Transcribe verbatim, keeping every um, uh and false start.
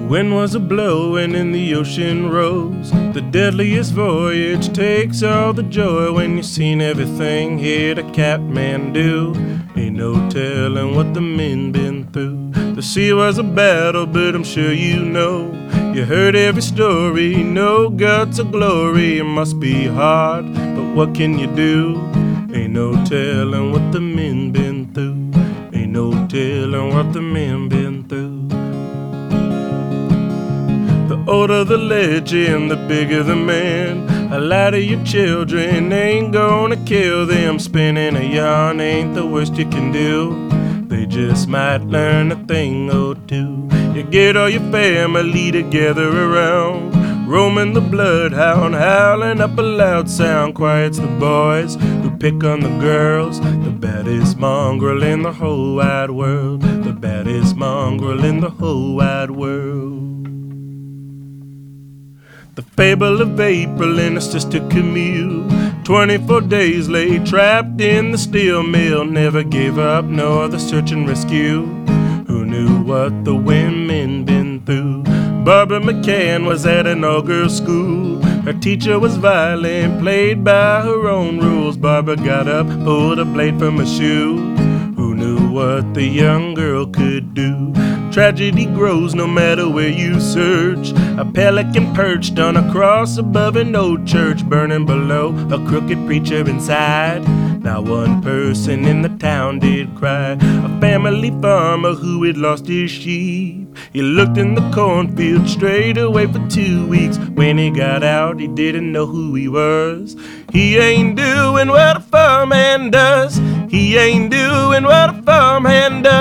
wind was a-blowing and the ocean rose. The deadliest voyage takes all the joy when you seen everything here the Catman do. Ain't no telling what the men been through. The sea was a battle, but I'm sure you know. You heard every story, no guts or glory. It must be hard, but what can you do? Ain't no telling what the men been through. Ain't no telling what the men been through. The older the legend, the bigger the man. A lot of your children ain't gonna kill them. Spinning a yarn ain't the worst you can do. They just might learn a thing or two. You get all your family together around, roaming the bloodhound, howling up a loud sound. Quiet's the boys who pick on the girls. The baddest mongrel in the whole wide world. The baddest mongrel in the whole wide world. The fable of April and her sister Camille, twenty-four days lay trapped in the steel mill. Never gave up nor the search and rescue. Who knew what the women been through? Barbara McCann was at an all-girls school. Her teacher was violent, played by her own rules. Barbara got up, pulled a blade from her shoe. Who knew what the young girl could do? Tragedy grows no matter where you search. A pelican perched on a cross above an old church, burning below a crooked preacher inside. Not one person in the town did cry. A family farmer who had lost his sheep, he looked in the cornfield straight away for two weeks. When he got out, he didn't know who he was. He ain't doing what a farmhand does. He ain't doing what a farmhand does.